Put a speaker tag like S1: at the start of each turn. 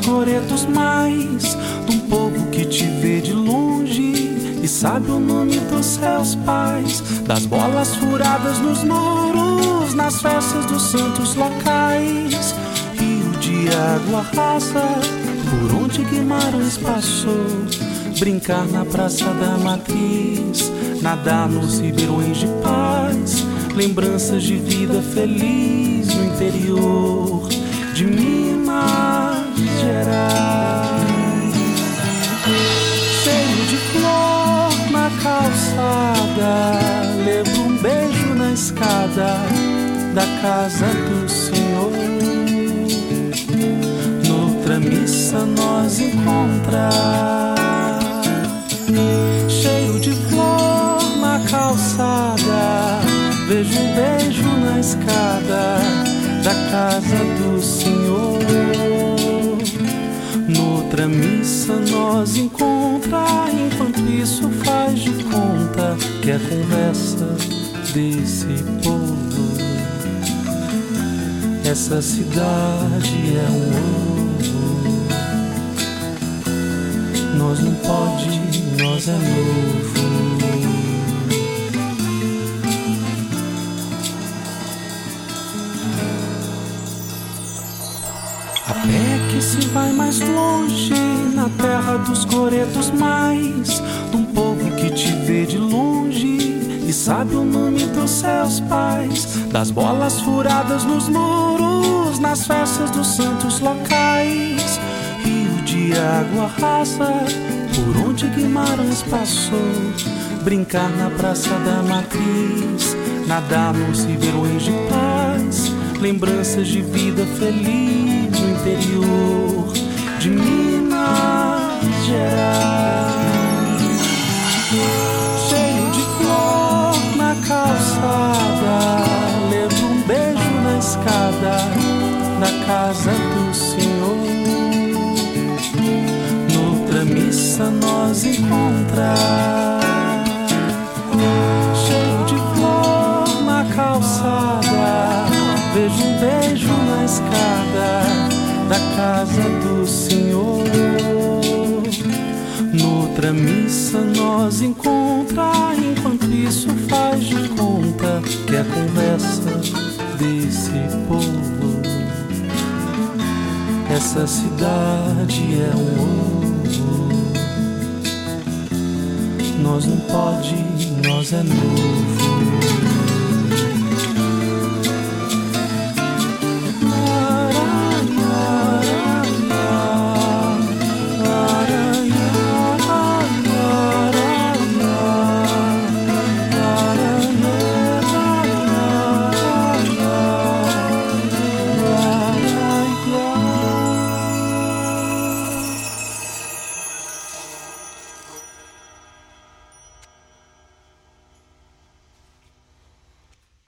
S1: coretos mais, de um povo que te vê de longe e sabe o nome dos seus pais, das bolas furadas nos muros, nas festas dos santos locais, rio de água rasa, por onde Guimarães passou, brincar na praça da matriz, nadar nos ribeirões de paz, lembranças de vida feliz no interior de Minas Gerais. Cheio de flor na calçada, levo um beijo na escada da casa do Senhor. Noutra missa nós encontrar. Cheio de flor na calçada, vejo um beijo na escada da casa do Senhor. Noutra missa nós encontra, enquanto isso faz de conta que é conversa desse povo. Essa cidade é um ovo, nós não pode, nós é novo. A pé que se vai mais longe, na terra dos coretos mais, de um povo que te vê de longe e sabe o nome dos seus pais, das bolas furadas nos muros, nas festas dos santos locais, rio de água rasa, por onde Guimarães passou, brincar na praça da matriz, nadar nos ribeirões de paz, lembranças de vida feliz no interior de Minas Gerais. Cheio de flor na calçada, levo um beijo na escada da casa do Senhor. Noutra missa nós encontrar. Cheio de flor na calçada, vejo um beijo na escada da casa do Senhor. Noutra missa nós encontra, enquanto isso faz de conta que é a conversa desse povo. Essa cidade é um ovo, nós não pode, nós é novo.